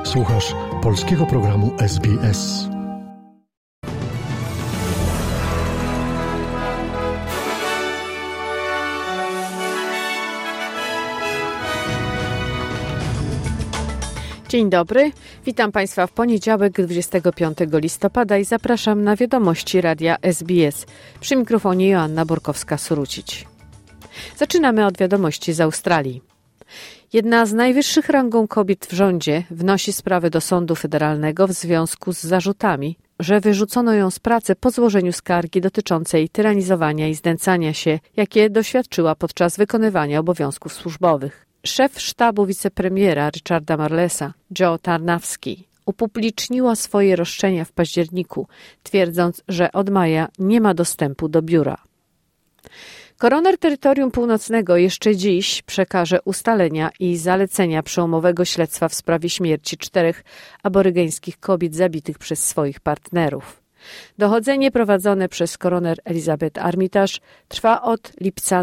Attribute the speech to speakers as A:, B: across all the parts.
A: Słuchasz polskiego programu SBS.
B: Dzień dobry, witam Państwa w poniedziałek 25 listopada i zapraszam na wiadomości radia SBS. Przy mikrofonie Joanna Borkowska-Surucić. Zaczynamy od wiadomości z Australii. Jedna z najwyższych rangą kobiet w rządzie wnosi sprawę do sądu federalnego w związku z zarzutami, że wyrzucono ją z pracy po złożeniu skargi dotyczącej tyranizowania i znęcania się, jakie doświadczyła podczas wykonywania obowiązków służbowych. Szef sztabu wicepremiera Richarda Marlesa, Jo Tarnawski, upubliczniła swoje roszczenia w październiku, twierdząc, że od maja nie ma dostępu do biura. Koroner Terytorium Północnego jeszcze dziś przekaże ustalenia i zalecenia przełomowego śledztwa w sprawie śmierci 4 aborygeńskich kobiet zabitych przez swoich partnerów. Dochodzenie prowadzone przez koroner Elizabeth Armitage trwa od lipca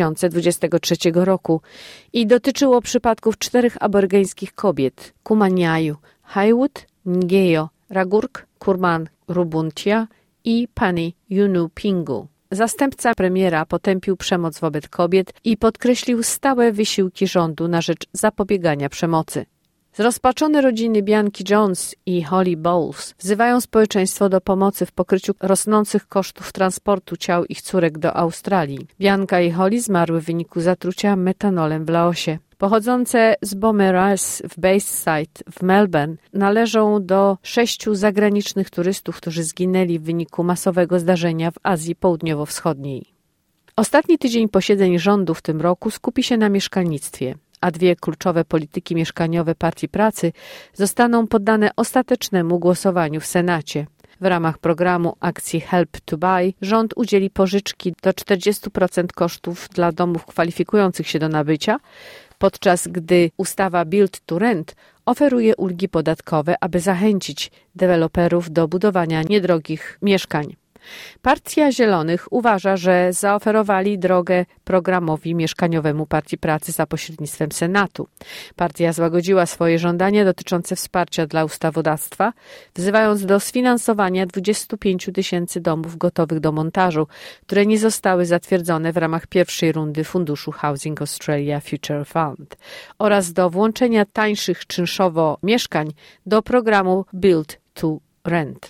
B: 2023 roku i dotyczyło przypadków 4 aborygeńskich kobiet: Kumaniayu, Highwood, Ngeyo, Ragurk, Kurman Rubuntia i Pani Yunupingu. Zastępca premiera potępił przemoc wobec kobiet i podkreślił stałe wysiłki rządu na rzecz zapobiegania przemocy. Zrozpaczone rodziny Bianki Jones i Holly Bowles wzywają społeczeństwo do pomocy w pokryciu rosnących kosztów transportu ciał ich córek do Australii. Bianka i Holly zmarły w wyniku zatrucia metanolem w Laosie. Pochodzące z Beaumaris w Bayside w Melbourne należą do 6 zagranicznych turystów, którzy zginęli w wyniku masowego zdarzenia w Azji Południowo-Wschodniej. Ostatni tydzień posiedzeń rządu w tym roku skupi się na mieszkalnictwie, a 2 kluczowe polityki mieszkaniowe Partii Pracy zostaną poddane ostatecznemu głosowaniu w Senacie. W ramach programu akcji Help to Buy rząd udzieli pożyczki do 40% kosztów dla domów kwalifikujących się do nabycia, podczas gdy ustawa Build to Rent oferuje ulgi podatkowe, aby zachęcić deweloperów do budowania niedrogich mieszkań. Partia Zielonych uważa, że zaoferowali drogę programowi mieszkaniowemu Partii Pracy za pośrednictwem Senatu. Partia złagodziła swoje żądania dotyczące wsparcia dla ustawodawstwa, wzywając do sfinansowania 25 000 domów gotowych do montażu, które nie zostały zatwierdzone w ramach pierwszej rundy funduszu Housing Australia Future Fund, oraz do włączenia tańszych czynszowo mieszkań do programu Build to Rent.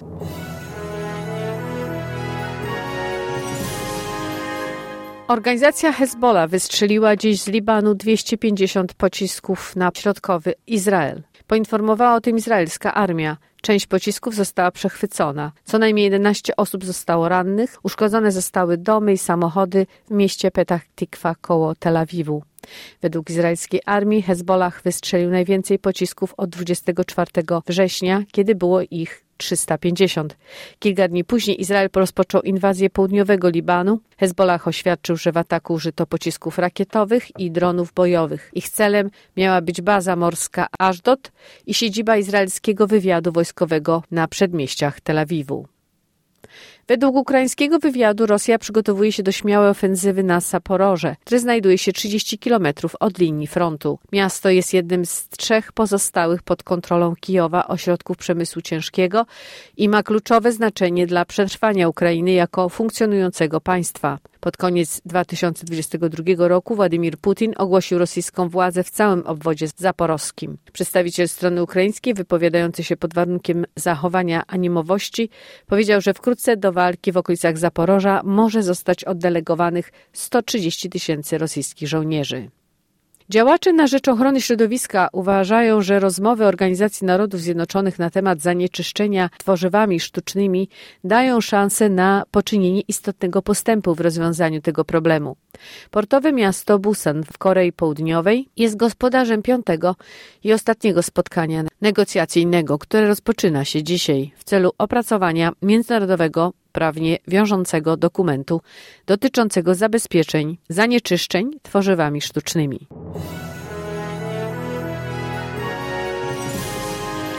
B: Organizacja Hezbollah wystrzeliła dziś z Libanu 250 pocisków na środkowy Izrael. Poinformowała o tym izraelska armia. Część pocisków została przechwycona. Co najmniej 11 osób zostało rannych. Uszkodzone zostały domy i samochody w mieście Petach Tikwa koło Tel Awiwu. Według izraelskiej armii Hezbollah wystrzelił najwięcej pocisków od 24 września, kiedy było ich 350. Kilka dni później Izrael rozpoczął inwazję południowego Libanu. Hezbollah oświadczył, że w ataku użyto pocisków rakietowych i dronów bojowych. Ich celem miała być baza morska Ashdod i siedziba izraelskiego wywiadu wojskowego na przedmieściach Tel Awiwu. Według ukraińskiego wywiadu Rosja przygotowuje się do śmiałej ofensywy na Saporoże, które znajduje się 30 km od linii frontu. Miasto jest jednym z 3 pozostałych pod kontrolą Kijowa ośrodków przemysłu ciężkiego i ma kluczowe znaczenie dla przetrwania Ukrainy jako funkcjonującego państwa. Pod koniec 2022 roku Władimir Putin ogłosił rosyjską władzę w całym obwodzie zaporowskim. Przedstawiciel strony ukraińskiej, wypowiadający się pod warunkiem zachowania anonimowości, powiedział, że wkrótce do walki w okolicach Zaporoża może zostać oddelegowanych 130 000 rosyjskich żołnierzy. Działacze na rzecz ochrony środowiska uważają, że rozmowy Organizacji Narodów Zjednoczonych na temat zanieczyszczenia tworzywami sztucznymi dają szansę na poczynienie istotnego postępu w rozwiązaniu tego problemu. Portowe miasto Busan w Korei Południowej jest gospodarzem 5. i ostatniego spotkania negocjacyjnego, które rozpoczyna się dzisiaj w celu opracowania międzynarodowego prawnie wiążącego dokumentu dotyczącego zabezpieczeń zanieczyszczeń tworzywami sztucznymi.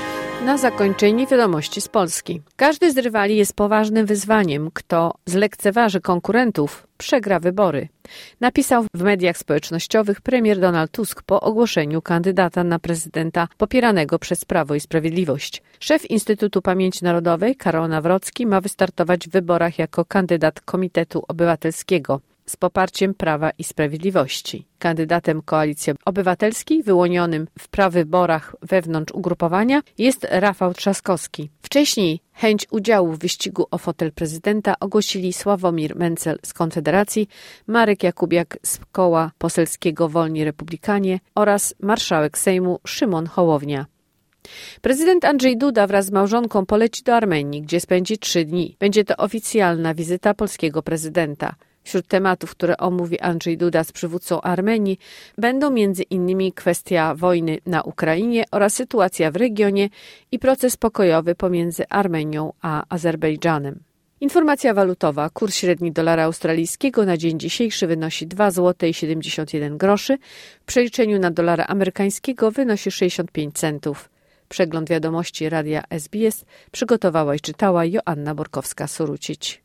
B: Na zakończenie wiadomości z Polski. Każdy z rywali jest poważnym wyzwaniem. Kto zlekceważy konkurentów, przegra wybory. Napisał w mediach społecznościowych premier Donald Tusk po ogłoszeniu kandydata na prezydenta popieranego przez Prawo i Sprawiedliwość. Szef Instytutu Pamięci Narodowej Karol Nawrocki ma wystartować w wyborach jako kandydat Komitetu Obywatelskiego z poparciem Prawa i Sprawiedliwości. Kandydatem Koalicji Obywatelskiej wyłonionym w prawyborach wewnątrz ugrupowania jest Rafał Trzaskowski. Wcześniej chęć udziału w wyścigu o fotel prezydenta ogłosili Sławomir Mencel z Konfederacji, Marek Jakubiak z Koła Poselskiego Wolni Republikanie oraz marszałek Sejmu Szymon Hołownia. Prezydent Andrzej Duda wraz z małżonką poleci do Armenii, gdzie spędzi 3 dni. Będzie to oficjalna wizyta polskiego prezydenta. Wśród tematów, które omówi Andrzej Duda z przywódcą Armenii, będą m.in. kwestia wojny na Ukrainie oraz sytuacja w regionie i proces pokojowy pomiędzy Armenią a Azerbejdżanem. Informacja walutowa. Kurs średni dolara australijskiego na dzień dzisiejszy wynosi 2,71 zł. W przeliczeniu na dolara amerykańskiego wynosi 65 centów. Przegląd wiadomości Radia SBS przygotowała i czytała Joanna Borkowska-Surucić.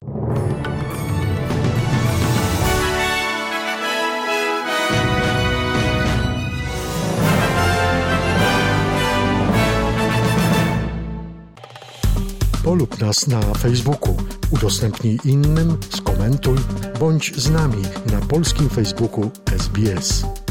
A: Polub nas na Facebooku, udostępnij innym, skomentuj, bądź z nami na polskim Facebooku SBS.